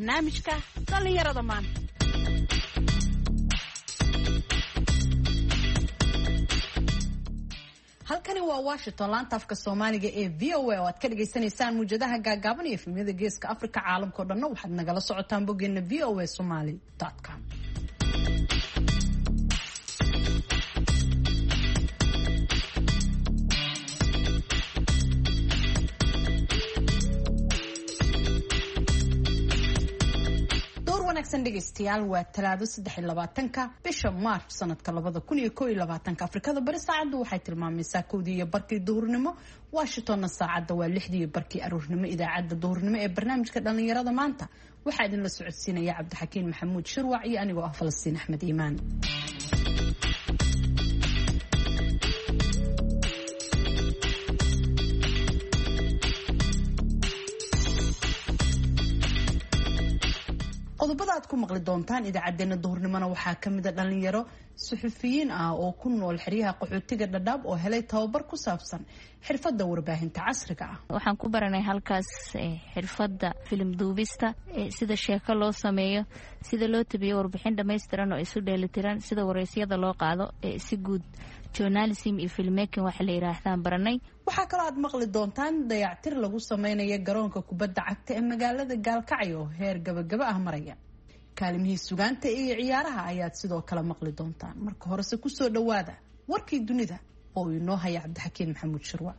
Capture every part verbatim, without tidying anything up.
barnaamijka dhalinyarada maanta. halkani waa Washington, laanta afka Soomaaliga ee V O A oo aad ka dhageysanaysaan muujadaha gaagaaban iyo filmada geeska Afrika caalamka oo dhan waxaad nagala socotaan boggeena v o a somali dot com. dhegeystayaal waa talaado saddex iyo labaatanka bisha March sanadka labada kun iyo kow iyo labaatanka. Afrikada bari saacadu waxay tilmaamaysaa kowdii iyo barkii duhurnimo, Washingtonna saacada waa lixdii iyo barkii aroornimo. Idaacadda duhurnimo ee barnaamijka dhalinyarada maanta waxaa idin la socodsiinaya Cabdixakiin Maxamuud Shirwac iyo anigoo ah Falastiin Axmed Iimaan. qodobada aad ku maqli doontaan idaacadeena duhurnimona waxaa ka mid ah dhalinyaro suxufiyiin ah oo ku nool xeryaha qaxootiga Dhadhaab oo helay tababar ku saabsan xirfadda warbaahinta casriga ah. waxaan ku baranay halkaas xirfadda film duubista, sida sheeko loo sameeyo, sida loo tabiyo warbixin dhammaystiran oo isu dheelitiran, sida wareysyada loo qaado, si guud journalism iyo filmmaking waxa la yiraahdaan baranay. waxaa kaloo aad maqli doontaan dayactir lagu sameynayo garoonka kubadda cagta ee magaalada Gaalkacyo oo heer gabagaba ah maraya. kaalimihii sugaanta iyo ciyaaraha ayaad sidoo kale maqli doontaan. marka horese ku soo dhawaada warkii dunida oo inoo haya Cabdixakiin Maxamuud Shirwac.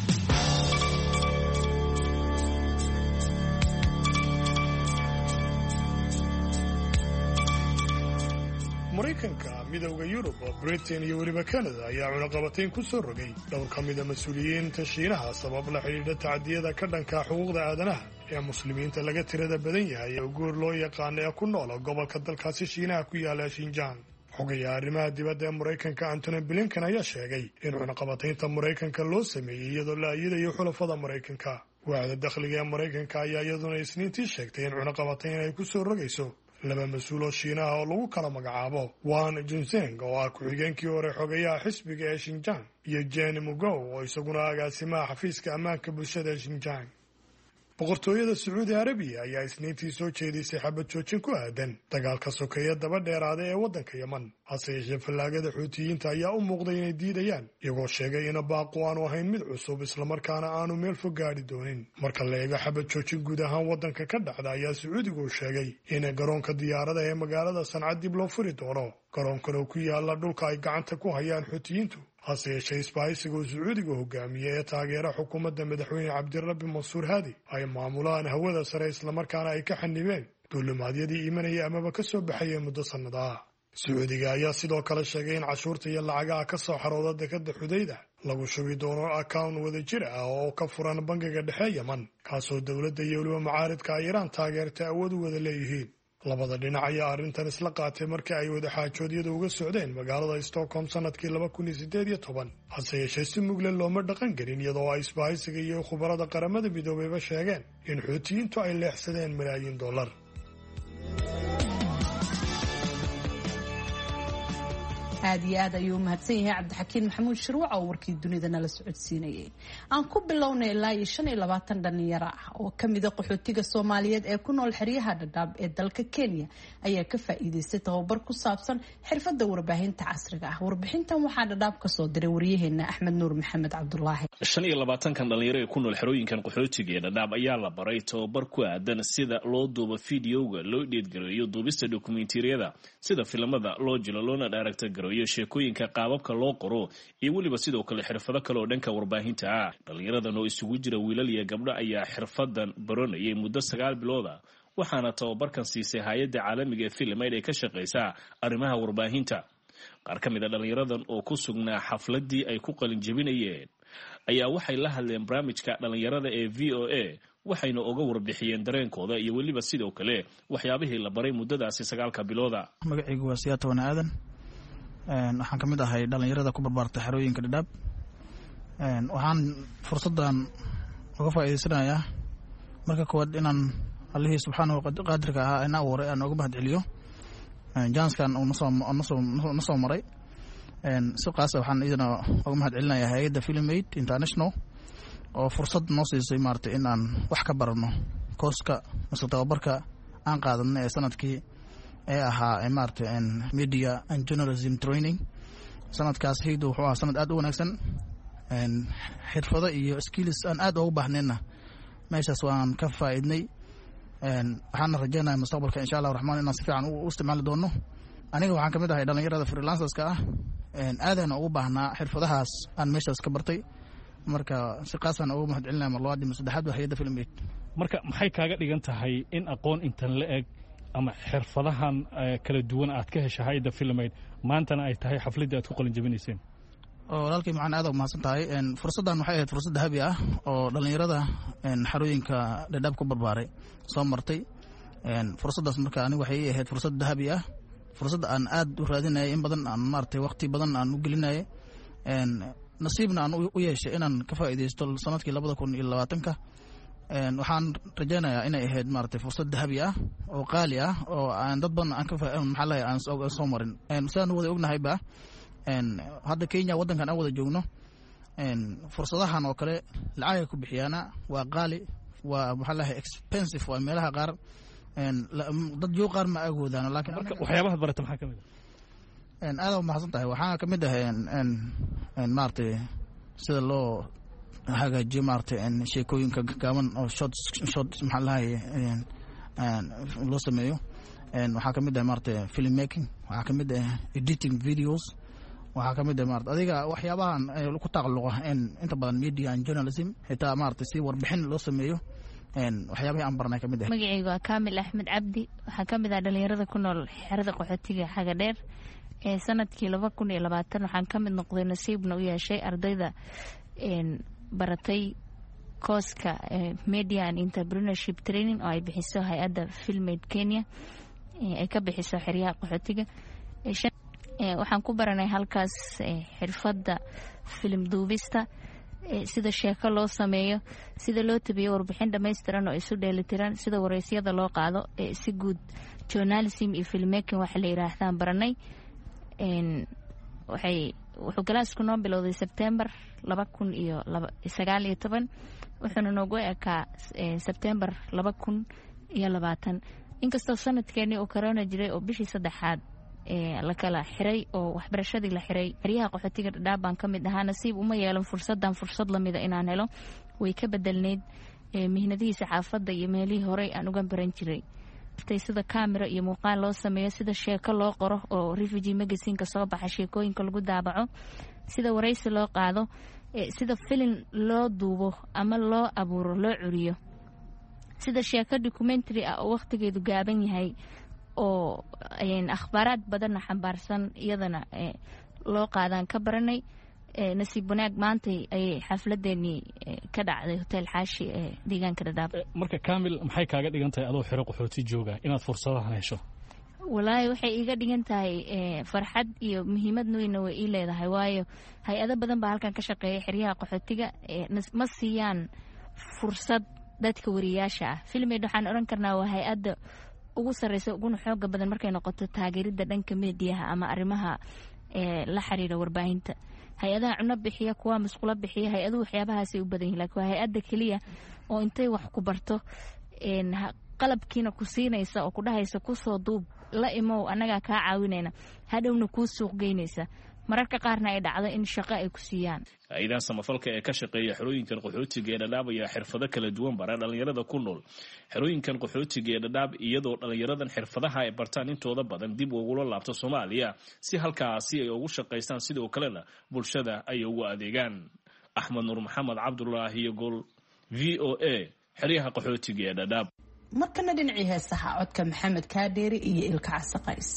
maraykanka, midowda Yurub, Britain iyo weliba Canada ayaa cunaqabatayn ku soo rogay dhowr ka mid a mas-uuliyiinta Shiinaha sabab la xidhiidha tacdiyada ka dhanka xuquuqda aadanaha ee muslimiinta laga tirada badan yahay ee guur loo yaqaano ee ku nool gobolka dalkaasi Shiinaha ku yaala Xinjiang. xogayaha arrimaha dibadda ee Maraykanka Antony Blinken ayaa sheegay in cunaqabataynta Maraykanka loo sameeyey iyadoo la ayidayo xulafada Maraykanka. waaxda dakhliga ee Maraykanka ayaa iyaduna Isniintii sheegtay in cunaqabatayn ay ku soo rogayso laba mas-uul oo Shiinaha oo lagu kala magacaabo Wang Junzeng oo ah ku-xigeenkii hore xogayaha xisbiga ee Xinjiang iyo Jen Mugao oo isaguna agaasimaha xafiiska ammaanka bulshada ee Xinjiang. boqortooyada Sacuudi Arabiya ayaa Isniintii soo jeedisay xabad joojin ku aadan dagaalka sokeeye daba dheeraada ee waddanka Yemen. hase yeeshee fallaagada Xuutiyiinta ayaa u muuqday inay diidayaan, iyagoo sheegay in baaqu aanu ahayn mid cusub islamarkaana aanu meel fog gaadhi doonin. marka la eego xabad joojin guud ahaan waddanka ka dhacda ayaa Sacuudigu sheegay in garoonka diyaarada ee magaalada Sanca dib loo furi doono. garoonkan oo ku yaala dhulka ay gacanta ku hayaan Xuutiyiintu, hase yeeshee isbahaysiga uu Sacuudiga hogaamiye ee taageera xukuumadda madaxweyne Cabdirabbi Mansuur Haadi ay maamulaan hawada sare islamarkaana ay ka xanibeen duulimaadyadii imanaya amaba ka soo baxayay muddo sannada ah. Sacuudiga ayaa sidoo kale sheegay in cashuurta iyo lacagaha ka soo xarooda dekadda Xudayda lagu shubi doono account wadajir ah oo ka furan bangiga dhexe Yemen, kaasoo dowladda iyo weliba mucaaridka ay Iiraan taageertay awood u wada leeyihiin. labada dhinac ayaa arrintan isla qaatay markii ay wadaxaajoodyada uga socdeen magaalada Stockholm sanadkii laba kun iyo siddeed iyo toban. hase yeeshee si mugle looma dhaqan gelin, iyadoo ay isbahaysiga iyo khubarada qaramada midoobeyba sheegeen in Xuutiyiintu ay leexsadeen malaayiin dollar. aad iyo aad ayuu mahadsan yahay Cabdixakiin Maxamuud Shirwac oo warkii dunida nala socodsiinayay. aan ku bilownay ilaa iyo shan iyo labaatan dhalinyaro ah oo ka mid ah qaxootiga Soomaaliyeed ee ku nool xeryaha Dhadhaab ee dalka Kenya ayaa ka faa'iideystay tababar ku saabsan xirfadda warbaahinta casriga ah. warbixintan waxaa Dhadhaab ka soo diray wariyaheena Axmed Nuur Maxamed Cabdullaahi. shan iyo labaatankan dhalinyaro ee ku nool xerooyinkan qaxootiga ee Dhadhaab ayaa la baray tababar ku aadan sida loo duubo fiidiyowga, loo dheedgareeyo duubista dokumentariyada, sida filimada loo jilo loona director gareeyo sheekooyinka, qaababka loo qoro iyo weliba sidoo kale xirfado kale oo dhanka warbaahinta ah. dhalinyaradan oo isugu jira wiilal iyo gabdho ayaa xirfadan baranayay muddo sagaal bilood ah, waxaana tababarkan siisay hay'adda caalamiga ee Filmayd ee ka shaqeysa arrimaha warbaahinta. qaar ka mid ah dhalinyaradan oo ku sugnaa xafladii ay ku qalin jebinayeen ayaa waxay la hadleen barnaamijka dhalinyarada ee V O A, waxayna uga warbixiyeen dareenkooda iyo weliba sidoo kale waxyaabihii la baray muddadaasi sagaalka bilooda. magacaygu waa Siyaata Wana Aadan, waxaan ka mid ahay dhalinyarada ku barbaartay xerooyinka Dhadhaab. waxaan fursadan uga faa'iideysanayaa marka koowaad inaan Allihii subxaanahu qaadirka ahaa ina abuuray aan uga mahadceliyo jaanskan uu na soo maray. si qaas waxaan idina uga mahadcelinayaa hay'adda Filmayd International oo fursad noo siisay maartay in aan wax ka barano kooska mise tababarka aan qaadanay ee sanadkii ee ahaa maartay media and journalism training sanadkaas haydu wuxuu ahaa sanad aad u wanaagsan xirfado iyo skills aan aad ugu baahnayna meeshaas waan ka faa'iidnay waxaan rajaynayaa mustaqbalka insha Allah raxmaan inaan si fiican u isticmaali doono aniga waxaan kamid ahay dhalinyarada freelancerska ah aadana ugu baahnaa xirfadahaas aan meeshaas ka bartay marka si qaasan ugu mahadcelinaa mar labaad iyo saddexaad hay'adda Filmaid marka maxay kaaga dhigan tahay in aqoon intan la eg ama xirfadahan kala duwan aad ka heshay hay'adda Filmaid maantana ay tahay xafladii aad ku qalin jabinayseen oo walaalkay macaan aad u mahadsan tahay fursadan waxay ahayd fursad dahabi ah oo dhalinyarada xarooyinka Dadaab ku barbaaray soo martay fursadaas marka aniga waxay ahayd fursad dahabi ah fursad aan aad u raadinayay in badan aan maartay waqti badan aan u gelinayay nasiibna aan u yeeshay inaan ka faa'iideysto sanadkii labada kun iyo labaatanka waxaan rajaynayaa inay ahayd maartay fursad dahabi ah oo qaali ah oo aan dad badan aan ka maxaa lahayd aan soo marin sidaan wada ognahay ba hadda Kenya wadankan aan wada joogno fursadahan oo kale lacag ku bixiyaana waa qaali waa maxaa lahayd expensive waa meelaha qaar dad yoo qaar ma agoodaan laakiin marka waxyaabaha barata maxaa kamid ah aad u mahadsan tahay waxaa kamid ah en maartay sida loo hagaajiyo maartay sheekooyinka gaaban oo short short maxaa lahayd loo sameeyo waxaa kamid ah maartay film making waxaa kamid ah editing videos waxaa kamid ah maartay adiga waxyaabahan ku taqalluqa inta badan media and journalism xitaa maartay si warbixin loo sameeyo waxyaabaha aan barnay kamid ah magacaygu waa Kaamil Axmed Cabdi waxaa kamid ah dhalinyarada ku nool xerada qaxootiga xaga dheer ee sanadkii laba kun iyo labaatan waxaan kamid noqday nasiibna u yeeshay ardayda een baratay kooska media and entrepreneurship training oo ay bixiso hay'adda Filmaid Kenya ay ka bixiso xeryaha qaxootiga waxaan ku baranay halkaas xirfadda film duubista sida sheeko loo sameeyo sida loo tabiyo warbixin dhameystiran oo isu dheelitiran sida wareysyada loo qaado si guud journalism iyo filmmaking waxa la yiraahdaan baranay een waxay wuxuu galaasku noo bilowday September laba kun iyo sagaal iyo toban wuxuuna noogu ekaa September laba kun iyo labaatan inkastoo sanadkeeni uu corona jiray oo bishii saddexaad ee la kala xiray oo waxbarashadii la xiray xiriyaha qaxootiga Dadaab baan kamid ahaa nasiib uma yeelan fursadan fursad la mid ah inaan helo way ka bedelneed mihnadii saxaafadda iyo meelihii hore aan uga baran jiray sida camera iyo muuqaal loo sameeyo sida sheeko loo qoro oo refugee magazine ka soo baxa sheekooyinka lagu daabaco sida wareysi loo qaado sida film loo duubo ama loo abuuro loo curiyo sida sheeko documentary ah oo waqtigeedu gaaban yahay oo ayaan akhbaaraad badan xambaarsan iyadana loo qaadan ka baranay nasiib wanaag maanta ay xafladeeni ka dhacday hotel Xaashi ee deegaanka Dadaab marka Kaamil maxay kaaga dhigan tahay adoo xiro qaxooti jooga inaad fursadahan hesho walaahi waxay iga dhigan tahay farxad iyo muhiimad weyn oo ay leedahay waayo hay'ado badan baa halkan ka shaqeeya xiriyaha qaxootiga ma siiyaan fursad dadka wariyaasha ah Filmaid waxaan oran karnaa waa hay'adda ugu sareysa ugu xooga badan markay noqoto taageerida dhanka meediyaha ama arimaha ee la xiriira warbaahinta hay'adaha cunno bixiya kuwa mas'uul bixiya hay'adu waxyaabahaas ay u badan yihiin laakiin hay'adda kaliya oo intay wax ku barto een qalabkiina ku siinaysa oo ku dhahaysa ku soo duub la imo anaga ka caawinayna hadhowna ku suuq geynaysa mararka qaarna ay dhacdo in shaqo ay ku siiyaan aydan samafalka ee ka shaqeeya xerooyinkan qaxootiga ee Dadaab ayaa xirfado kala duwan bara dhalinyarada ku nool xerooyinkan qaxootiga ee Dadaab iyadoo dhalinyaradan xirfadaha ay bartaan intooda badan dib ugu laabto Soomaaliya si halkaasi ay ugu shaqeystaan sidoo kalena bulshada ay ugu adeegaan Axmed Nuur Maxamed Cabdullaahi iyo Gol V O A xeryaha qaxootiga ee Dadaab markana dhinacii heesaha codka Maxamed Kaadheeri iyo Ilka Casaqays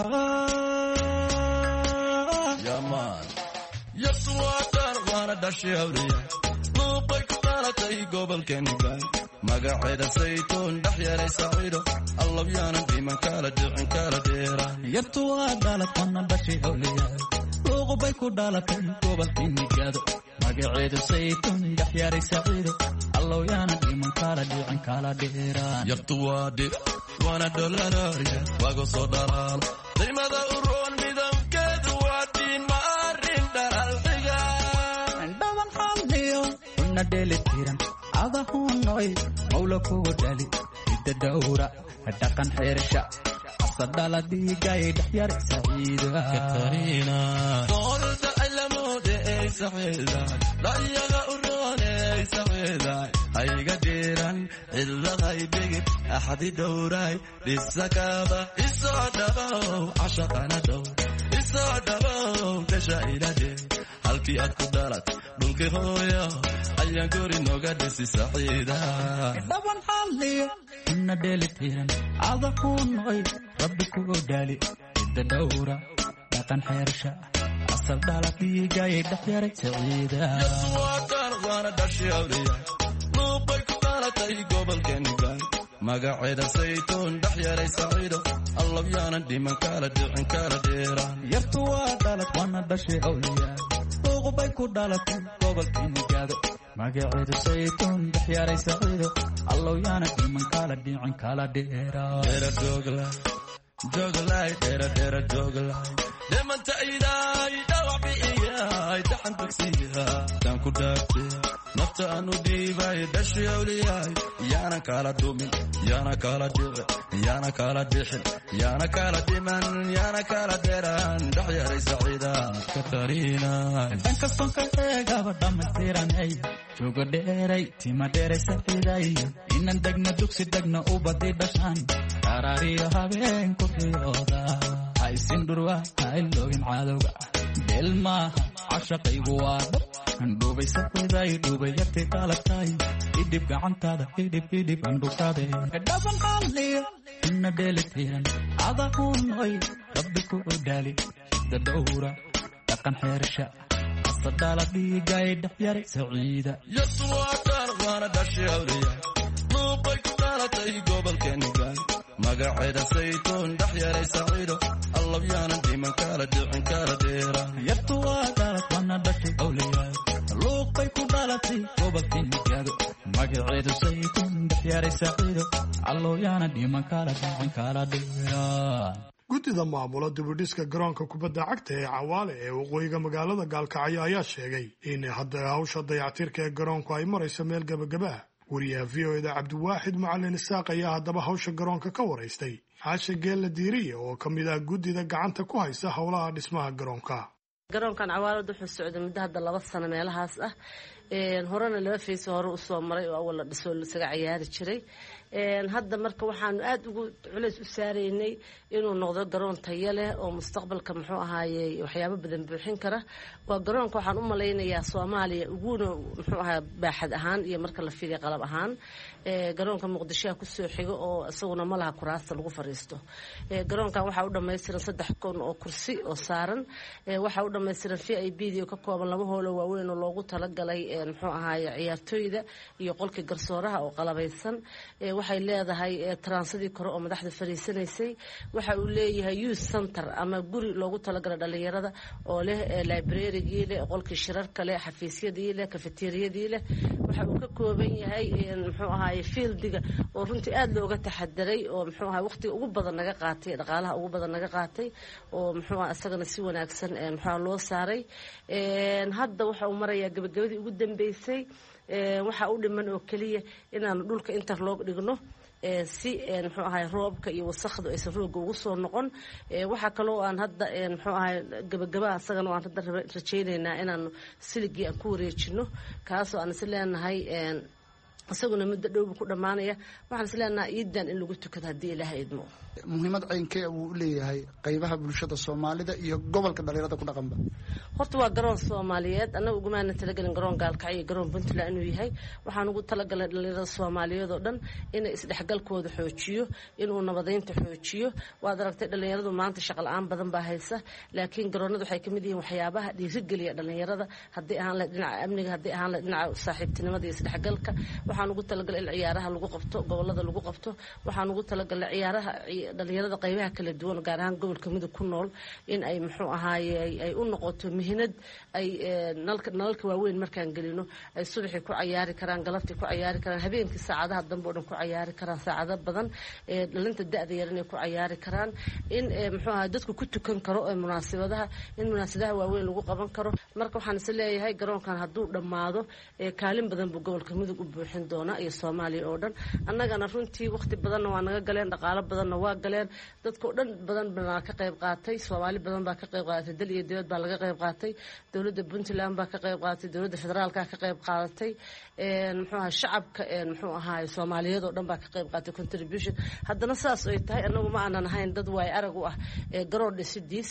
yaman yaswaadar waana dhashay hawriya luuqay ku qaalatay gobolkeeni baan magaceeda saytuun dhex yaray saciido allabyaanan dhiman kala dhicin kala dheera yartu waa dhalatana dhashay hawriya luuqay ku dhalatay gobolkeeni gaado magaceeda saytuun dhex yaray saciido allabyaanan dhiman kala dhicin kala dheera yartu waa dhib waana dollarariya waago soo dhalaalo qiimada uroon midabkeedu waa diin ma arrin dhalxiga dhaban xalliyo una dheelitiran adahunoy mawla kugu dhali idda dhowra dhaqan xeersha asadala dhiigay dhaxyar saciida katarina doolda alamoode ay saciida layaga urone saciida ayga diran illahay bigid ahadi dowray bisakaba isodaba ashaqana dow isodaba tashailade halkii aad ku dhalat dhulkii hooyo ayaan guri nooga dhisi saciida dhaban xalliyo inna dheelitiran adahunoy rabbi kugu dhaali idda dhowra dhaqan xeersha asal dhaladhiigay dhaxyaray saciida yaswaadar waana dhashay awliya luuqay ku dhalatay gobolkeenigan magaceeda saytuun dhaxyaray saciido allaw yaanan dhiman kala dhicin kala dheeraan yartu waa dhalad waana dhashay awliya luuqbay ku dhalatay gobolkeenigaado magaceeda saytuun dhaxyaray saciido allaw yaanan dhiman kala dhicin kala dheeraan dheera jooglay jooglay dheera dheera jooglay dhimanta idaay dhawac bi'iyaay daxan tagsiya daan ku dhaartay nafta aanu dhiibay dhashay awliyaay yaana kala dhumin yaana kala dhici yaana kala dhixin yaana kala dhiman yaana kala dheeraan dhaxyaray saciida katarina dhan kastoon ka eegaba dhammaystiranay jooga dheeray tima dheeray saciiday inan degna dugsi degna ubadii dhashaan qaraariyo habeen ku riyooda haysin dhurwa haylogin cadowga beel maaha cashaqaygu waa dhab andhubay saciiday dhubay yartii dhalatay idhib gacantaada idhib idhib andhukaade dhaban xalliyo inna dheelitiran adahunoy rabbi ku dhaali idda dhowra dhaqan xeersha asadala dhiigay dhaxyaray saciida yaswaadar waana dhashay awliya luuqay ku dhalatay gobolkeenigan magaceeda saytuun dhaxyaray saciido allaw yaanan dhiman kala dhicin kala dheeraan yartu waa dhalad waana dhashay awliya luuqay ku dhalatay gobolkeenigaado magaceeda saytuun dhaxyaray saciido allaw yaanan dhiman kala dhicin kala dheeraan guddida maamula dibudhiska garoonka kubadda cagta ee cawaale ee waqooyiga magaalada gaalkacyo ayaa sheegay in hadda hawsha dayactirka ee garoonku ay marayso meel gebagaba ah wariyaha v o eda cabdiwaaxid macalin isaaq ayaa haddaba hawsha garoonka ka waraystay xaashe geella diiriye oo ka mid ah guddida gacanta ku haysa howlaha dhismaha garoonka garoonkan cawaalad wuxuu socday muddo hadda laba sano meelahaas ah horena laba fayso hore usoo maray oo awal la dhisoo lasaga cayaari jiray hadda marka waxaanu aada ugu culays u saaraynay inuu noqdo garoon tayo leh oo mustaqbalka muxuu ahaaye waxyaabo badan buuxin kara waa garoonka waxaan u malaynayaa soomaaliya uguna muxuu ahaa baaxad ahaan iyo marka la fiiriya qalab ahaan garoonka muqdishoha kusoo xigo oo isaguna ma laha kuraasta lagu fariisto garoonkan waxaa u dhammaystiran saddex kun oo kursi oo saaran waxaa u dhammaystiran v i b d oo ka kooban laba hoolo waaweyn oo loogu talagalay muxuu ahaaye ciyaartooyda iyo qolkii garsooraha oo qalabaysan waxay leedahay transadii kore oo madaxda fariisanaysay waxa uu leeyahay youth center ama guri loogu talagalay dhalinyarada oo leh librarygii leh qolkii shirarka leh xafiisyadii leh kafeteriyadii leh waxa uu ka kooban yahay muxuu ahaaye fieldiga oo runtii aada looga taxadiray oo muxuu ahaye waqtiga ugu badan naga qaatay dhaqaalaha ugu badan naga qaatay oo muxuu aha isagana si wanaagsan muxuu loo saaray hadda waxa uu marayaa gabagabadii ugu dambeysay waxaa u dhiman oo keliya inaanu dhulka interlog dhigno si muxuu ahay roobka iyo wasakhdu aysan rooga ugu soo noqon waxaa kaloo aan hadda muxuu ahay gabagabaa asagana aan hadda rajaynaynaa inaanu siligii aan ku wareejino kaasoo aan is leenahay isaguna muddo dhowba ku dhammaanaya waxaan is leenahay iidan in lagu tukado haddii ilaaha idmo muhiimad caynkee uu u leeyahay qaybaha bulshada soomaalida iyo gobolka dhalinyarada ku dhaqanba horta waa garoon soomaaliyeed annaga ugumaana talagelin garoon gaalkacyo iyo garoon puntland inuu yahay waxaan ugu talagalay dhalinyarada soomaaliyeed oo dhan inay isdhexgalkooda xoojiyo inuu nabadeynta xoojiyo waad aragtay dhalinyaradu maanta shaqo la-aan badan baa haysa laakiin garoonada waxay kamid yihiin waxyaabaha dhiirigeliya dhalinyarada haddii ahaan lahayd dhinaca amniga haddii ahaan lahayd dhinaca saaxiibtinimada iyo isdhexgalka waxaan ugu talagalay in ciyaaraha lagu qabto gobolada lagu qabto waxaan ugu talagalay ciyaaraha dhalinyarada qaybaha kala duwan gaar ahaan gobolka midug ku nool in ay muxuu ahaaye ay u noqoto mihinad ay nalalka waaweyn markaan gelino ay subaxii ku cayaari karaan galabtii ku cayaari karaan habeenkii saacadaha dambe oo dhan ku cayaari karaan saacado badan dhalinta da-da yar inay ku cayaari karaan in muxuu ahaye dadku ku tukan karo ee munaasabadaha in munaasabadaha waaweyn lagu qaban karo marka waxaan is leeyahay garoonkan hadduu dhammaado kaalin badan buu gobolka midug u buuxin doona iyo Soomaaliya oo dhan annagana runtii waqti badan waa naga galeen dhaqaale badan waa galeen dadka oo dhan badan baa ka qayb qaatay Soomaali badan baa ka qayb qaatay dal iyo dibad baa laga qayb qaatay dawladda Puntland baa ka qayb qaatay dawladda federaalka ka qayb qaadatay een muxuu ahaa shacabka een muxuu ahaa Soomaaliyeed oo dhan baa ka qayb qaatay contribution haddana saas ay tahay anagu ma aanan ahayn dad way arag u ah ee garoon dhisidiis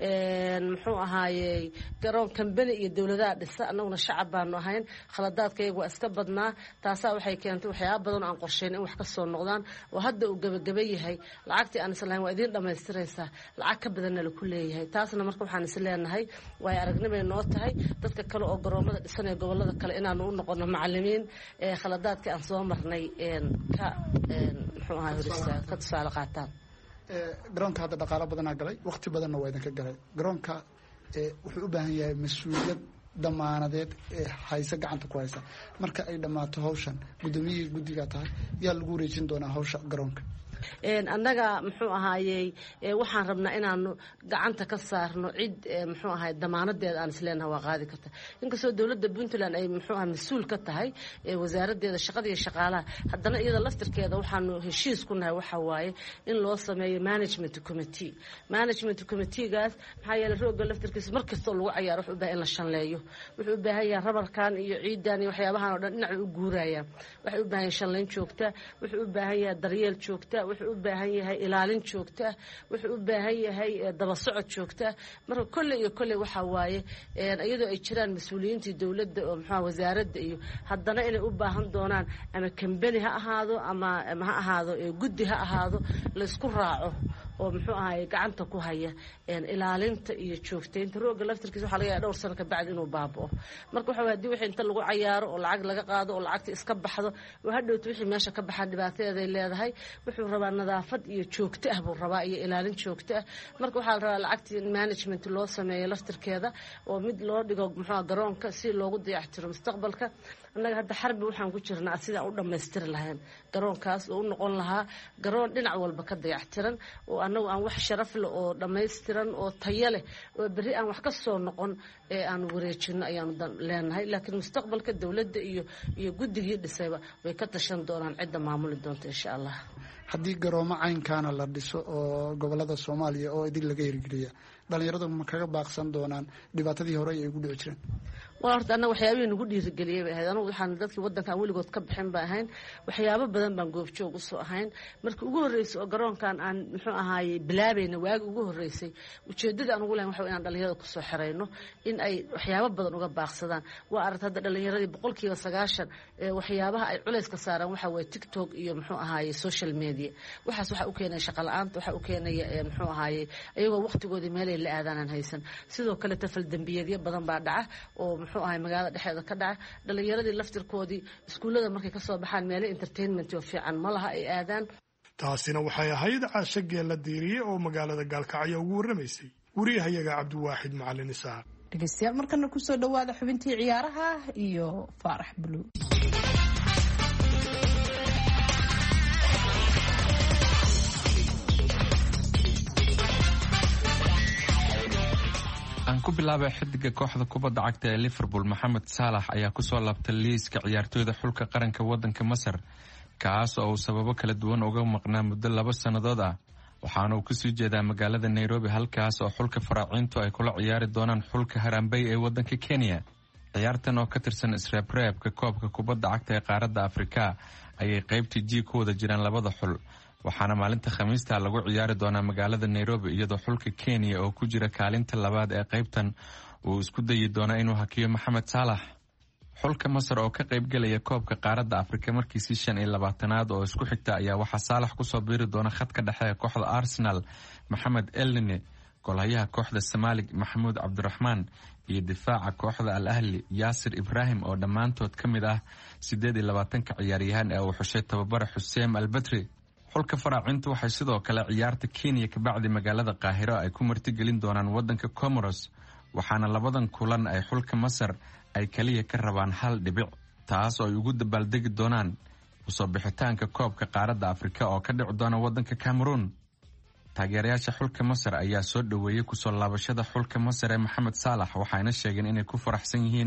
een muxuu ahaayay garoon company iyo dawladaha dhisa anaguna shacab baan ahayn khaladaadkaygu waa iska badnaa taasa waxay keentay waxyaabo badan aan qorsheyn in wax ka soo noqdaan oo hadda uu gabagaba yahay lacagtii aan islahayn waa idin dhamaystiraysaa lacag ka badanna la ku leeyahay taasna marka waxaan is leenahay way aragnimay noo tahay dadka kale oo garoomada dhisanaya gobolada kale inaanu u noqono macallimiin ee khaladaadkii aan soo marnay een ka een muxuu ahaa horista ka tusaale qaataan ee garoonka hadda dhaqaale badan galay waqti badanna waa idin ka galay garoonka ee wuxuu u baahan yahay mas'uuliyad damaanadeed ee haysa gacanta ku haysa marka ay dhamaato hawshan gudoomiyihii guddiga tahay yaa lagu wareejin doonaa hawsha garoonka een annaga muxuu ahaayay waxaan rabnaa inaanu gacanta ka saarno cid muxuu ahaay damaanadeeda aan isleenahay waa qaadi karta inkastoo dawladda Puntland ay muxuu ahaa mas'uul ka tahay wasaaradeeda shaqada iyo shaqaalaha haddana iyada laftirkeeda waxaanu heshiis ku nahay waxa waaye in loo sameeyo management committee management committee-gaas maxaa yeelay rooga laftirkiisa markasta lagu ciyaaro wuxuu u baahan in la shanleeyo wuxuu u baahan yahay rabarkan iyo ciidan iyo waxyaabahan oo dhan dhinac u guurayaan waxay u baahan yahay shanleyn joogta wuxuu u baahan yahay daryeel joogta wuxuu u baahan yahay ilaalin joogta wuxuu u baahan yahay daba socod joogta marka kulli iyo kulli waxa waaye een iyadoo ay jiraan mas'uuliyiintii dawladda oo maxaa wasaaradda iyo haddana inay u baahan doonaan ama company ha ahaado ama ha ahaado guddi ha ahaado la isku raaco oo muxuu ahaay gacanta ku haya een ilaalinta iyo joogteynta rooga laftirkiisa waxa laga yaabaa dhowr sano ka bacdi inuu baabao marka waxa hadii wixii inta lagu ciyaaro oo lacag laga qaado oo lacagta iska baxdo oo hadhowto wixii meesha ka baxaa dhibaatada ay leedahay wuxuu rabaa nadaafad iyo joogto ah buu rabaa iyo ilaalin joogto ah marka waxa la rabaa lacagtii management loo sameeyo laftirkeeda oo mid loo dhigo muxuu garoonka si loogu dayactiro mustaqbalka annaga hadda xarbi waxaan ku jirnaa sida u dhameystir lahayn garoonkaas oo u noqon lahaa garoon dhinac walba ka dayactiran oo anagu aan wax sharaf leh oo dhameystiran oo tayo leh oo bari aan wax ka soo noqon ee aan wareejino ayaan leenahay laakiin mustaqbalka dawladda iyo iyo guddigii dhisayba way ka tashan doonaan cidda maamuli doonta insha Allah haddii garoomo caynkaana la dhiso oo gobolada Soomaaliya oo idin laga hirgeliya dhalinyaradu ma kaga baaqsan doonaan dhibaatadii hore ay ugu dhici jireen waa horta annaga waxyaabihii nagu dhiirigeliyay bay ahayd anagu waxaan dadkii waddankan weligood ka bixin baa ahayn waxyaabo badan baan goobjoog u soo ahayn markii ugu horreysay oo garoonkan aan muxuu ahaayey bilaabayna waagi ugu horreysay ujeeddada aan ugu lahayn waxa inaan dhalinyarada ku soo xirayno in ay waxyaabo badan uga baaqsadaan waa aragta hadda dhalinyaradii boqolkiiba sagaashan waxyaabaha ay culayska saaraan waxa waa TikTok iyo muxuu ahaayey social media waxaas waxa u keenay shaqo la'aanta waxa u keenay muxuu ahaayey ayagoo waqtigoodii meel ay la aadaan haysan sidoo kale tafal dambiyeedyo badan baa dhaca oo muxuu ahaay magaalada dhexdeeda ka dhaca dhalinyaradii laftirkoodii iskuulada markay ka soo baxaan meelo entertainment oo fiican ma laha ay aadaan taasina waxay ahayd caasho geella diiriye oo magaalada Gaalkacyo ugu warramaysay wariyahayaga Cabdiwaaxid Macalin Isaaq dhegeystayaal markana ku soo dhawaada xubintii ciyaaraha iyo Faarax Buluug aan ku bilaabay xidiga kooxda kubadda cagta ee Liverpool Mohamed Salah ayaa ku soo laabtay liiska ciyaartooyda xulka qaranka waddanka Masar kaas oo sababo kala duwan uga maqnaa muddo laba sanadood ah waxaana uu kusoo jeedaa magaalada Nairobi halkaas oo xulka faraaciintu ay kula ciyaari doonaan xulka Harambee ee waddanka Kenya ciyaartan oo ka tirsan isreebreebka koobka kubadda cagta ee qaaradda Afrika ayay qaybtii G ku wada jiraan labada xul waxaana maalinta Khamiista lagu ciyaari doonaa magaalada Nairobi iyadoo xulka Kenya oo ku jira kaalinta labaad ee qaybtan uu isku dayi doona inuu hakiyo Mohamed Salah xulka Masar oo ka qayb galaya koobka qaaradda Afrika markiisii shan iyo labaatanaad oo isku xigta ayaa waxa Salah ku soo biiri doona khadka dhexe ee kooxda Arsenal Mohamed Elneny golahayaha kooxda Soomaaliga Maxamuud Cabdiraxmaan iyo difaaca kooxda Al Ahli Yaasir Ibrahim oo dhamaantood ka mid ah siddeed iyo labaatanka ciyaaryahan ee uu xushay tababara Xussein Al-Badri xulka faraacintu waxay sidoo kale ciyaarta Kenya ka bacdi magaalada Qaahiro ay ku martigelin doonaan waddanka Comoros waxaana labadan kulan ay xulka Masar ay kaliya ka rabaan hal dhibic taas oo ay ugu dabaaldegi doonaan usoo bixitaanka koobka qaaradda Afrika oo ka dhici doona waddanka Cameroon taageerayaasha xulka Masar ayaa soo dhaweeyay kusoo laabashada xulka Masar ee Mohamed Salah waxayna sheegeen inay ku faraxsan yihiin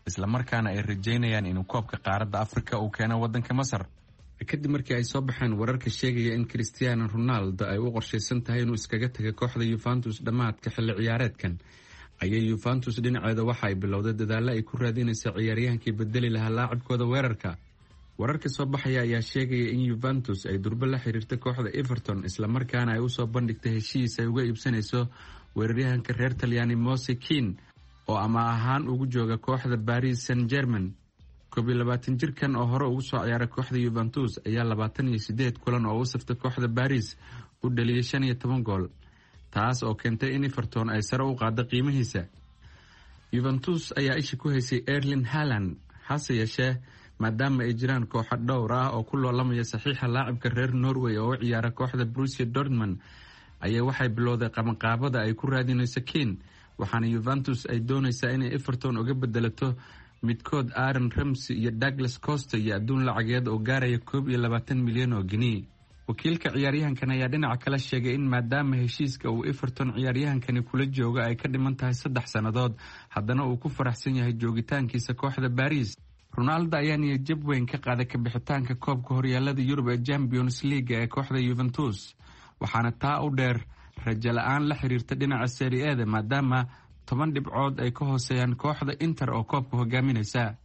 islamarkaana ay rajaynayaan inuu koobka qaaradda afrika uu keeno waddanka masar. kadib markii ay soo baxeen wararka sheegaya in Cristiano Ronaldo ay u qorshaysan tahay inuu iskaga tago kooxda Juventus dhammaadka xilli ciyaareedkan, ayay Juventus dhinaceeda waxa ay bilowday dadaalo ay ku raadinayso ciyaaryahankii bedeli lahaa laacibkooda weerarka. wararka soo baxaya ayaa sheegaya in Juventus ay durba la xiriirtay kooxda Everton islamarkaana ay usoo bandhigtay heshiis ay uga iibsanayso weeraryahanka reer Talyaani Moise Kean oo ama ahaan ugu jooga kooxda Paris Saint-Germain. koob iyo labaatan jirkan oo hore ugu soo ciyaaray kooxda Juventus ayaa labaatan iyo siddeed kulan oo u saftay kooxda Paris u dhaliyay shan iyo toban gool, taas oo keentay in Everton ay sare u qaado qiimihiisa. Juventus ayaa isha ku haysay Erling Haaland, hase yeeshee maadaama ay jiraan kooxo dhowr ah oo ku loolamaya saxiixa laacibka reer Norway oo u ciyaara kooxda Borussia Dortmund, ayaa waxay bilowday qabanqaabada ay ku raadinayso Kean, waxaana Juventus ay doonaysaa inay Everton uga bedelato midkood Aaron Ramsey iyo Douglas Costa iyo adduun lacageed oo gaaraya koob iyo labaatan milyan oo gini. wakiilka ciyaaryahankan ayaa dhinaca kale sheegay in maadaama heshiiska uu Everton ciyaaryahankani kula jooga ay ka dhiman tahay saddex sannadood, haddana uu ku faraxsan yahay joogitaankiisa kooxda Paris. Ronaldo ayaa niyad jab weyn ka qaaday kabixitaanka koobka horyaalada Yurub ee Champions League ee kooxda Juventus, waxaana taa u dheer rajo la-aan la xiriirta dhinaca Serie A maadaama toban dhibcood ay ka hooseeyaan kooxda Inter oo koobka hogaaminaysa.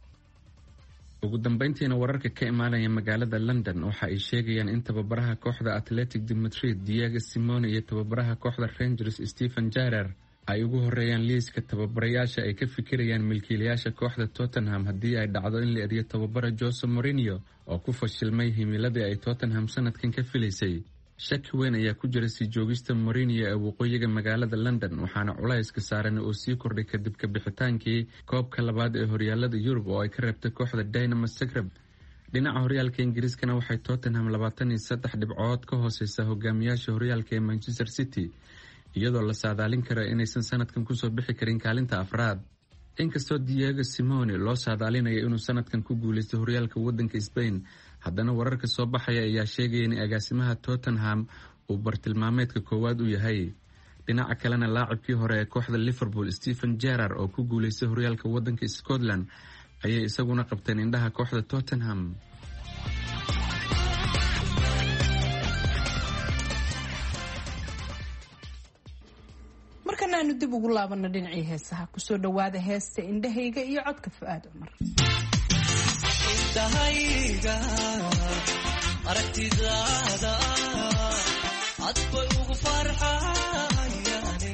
ugu dambeyntiina wararka ka imaanaya magaalada London waxa ay sheegayaan in tababaraha kooxda Athletic de Madrid Diego Simeone iyo tababaraha kooxda Rangers Steven Gerrard ay ugu horeeyaan liiska tababarayaasha ay ka fikirayaan milkiilayaasha kooxda Tottenham haddii ay dhacdo in la eriyo tababara Jose Mourinho oo ku fashilmay himiladii ay Tottenham sanadkan ka filaysay. shaki weyn ayaa ku jira sii joogista Mourinho ee waqooyiga magaalada London, waxaana culayska saaran oo sii kordhay kadib ka bixitaankii koobka labaad ee horyaalada Yurub oo ay ka reebtay kooxda Dynamo Zagreb. dhinaca horyaalka Ingiriiskana waxay Tottenham labaatan iyo saddex dhibcood ka hooseysa hogaamiyaasha horyaalka ee Manchester City, iyadoo la saadaalin karo inaysan sanadkan kusoo bixi karin kaalinta afraad. inkastoo Diego Simeone loo saadaalinayo inuu sanadkan ku guulaysto horyaalka waddanka Spain, haddana wararka soo baxaya ayaa sheegaya in agaasimaha Tottenham uu bartilmaameedka koowaad u yahay. dhinaca kalena laacibkii hore ee kooxda Liverpool Steven Gerrard oo ku guulaystay horyaalka waddanka Scotland ayay isaguna qabteen indhaha kooxda Tottenham. markana aanu dib ugu laabano dhinacii heesaha, kusoo dhawaada heesta Indhahayga iyo codka Fuaad Cumar. indhahayga aragtidaada cad bay ugu farxayaane,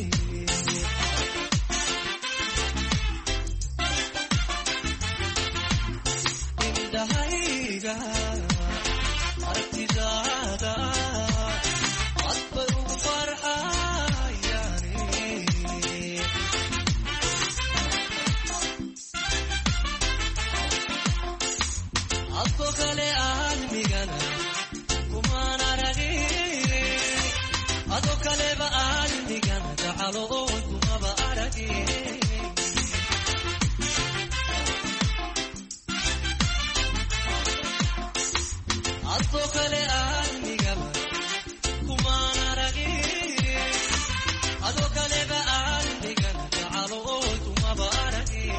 indhahayga aragtidaada cad bay ugu farxayaane, adko kale aalmigana kumaan aragin, adoo kaleba aalmigana gacalo oo kumaba aragin, adoo kale aalmigaba kumaan aragin, adoo kaleba aalmigana gacalo oo kumaba aragin.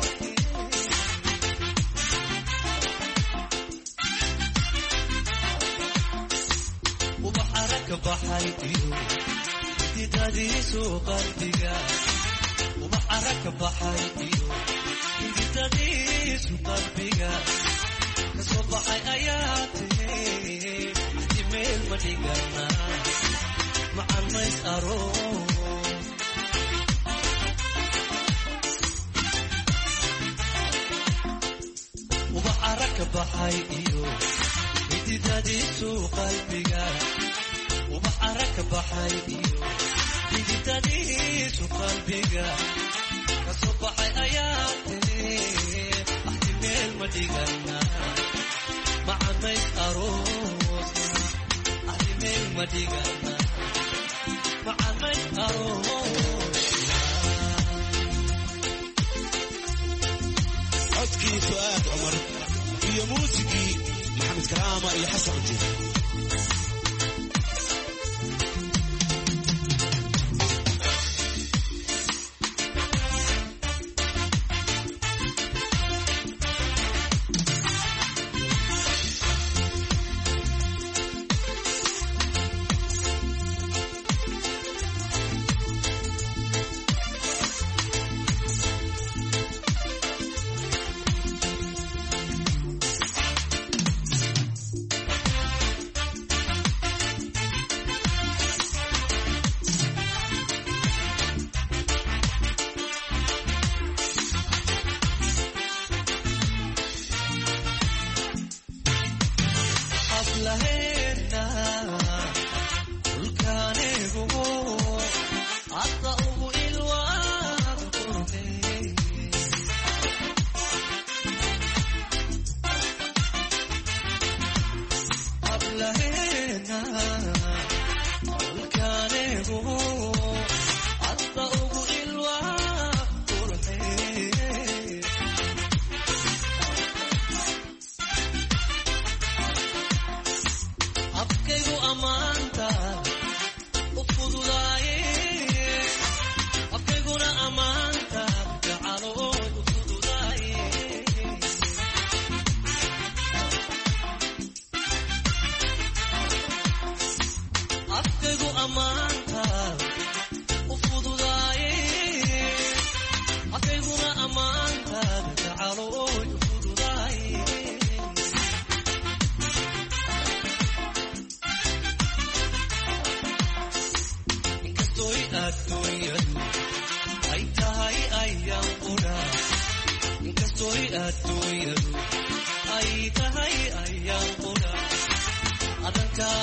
baxay iyo hidadiisu qalbiga, ubax arag baxay iyo hidadiisu qalbiga, kasoo baxay ayaa tiri meel ma dhigana macan mays aroos, ubax arag baxay iyo hidadiisu qalbiga, ubax arag baxay iyo hidadiisu qalbiga, kasoo baxay ayaa tiri axti meel ma dhigana macan mays aroos, axti meel ma dhigana macan mays aroos. codkii Fuaad Cumar iyo muusigii Maxamed Karaama iyo Xasan Jiir.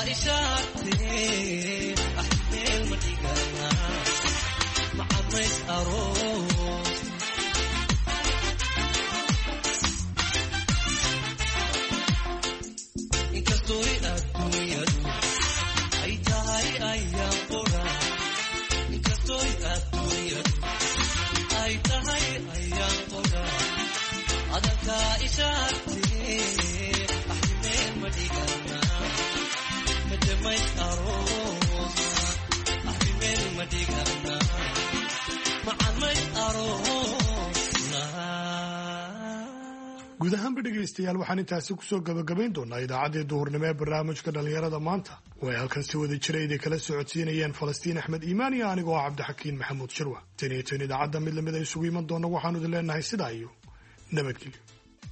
ishaartee axmeel ma dhigana macamays aroos inkastoy adduunyadu ay tahay ayaan qura inkastoy adduunyadu ay tahay ayaan qura adankaa ishaartee axmeel ma dhigana majamays aroos axmeel ma dhigana macamays aroosna guud ahaanba dhegaystayaal waxaan intaasi kusoo gabagabayn doonaa idaacaddii duhurnimo ee barnaamijka dhallinyarada maanta way halkan si wada jira iday kala socodsiinayeen falastiin axmed iimaan iyo anigoo ah cabdixakiin maxamuud shirwa tan iyo tan idaacadda mid lamid a isugu iman doona waxaanu idin leenahay sidaa iyo nabadgelyo.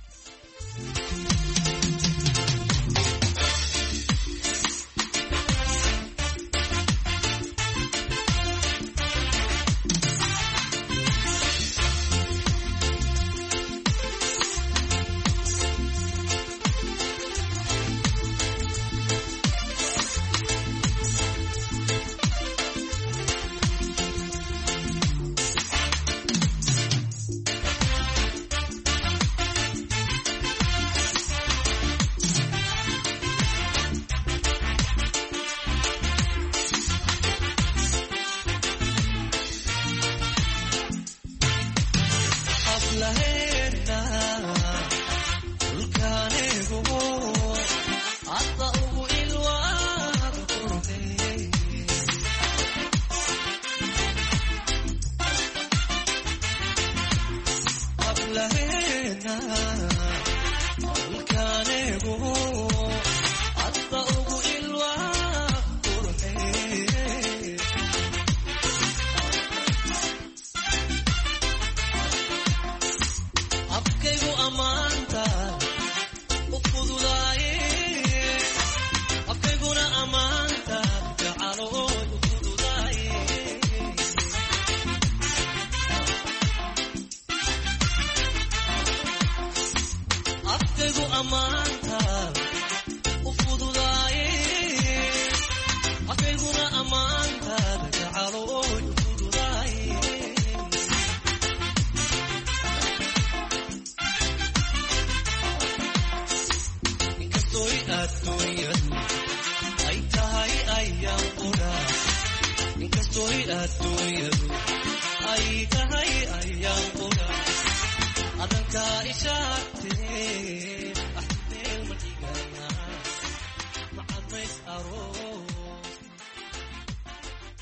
adankaa ishaartee axmeel ma dhigana macamays aroos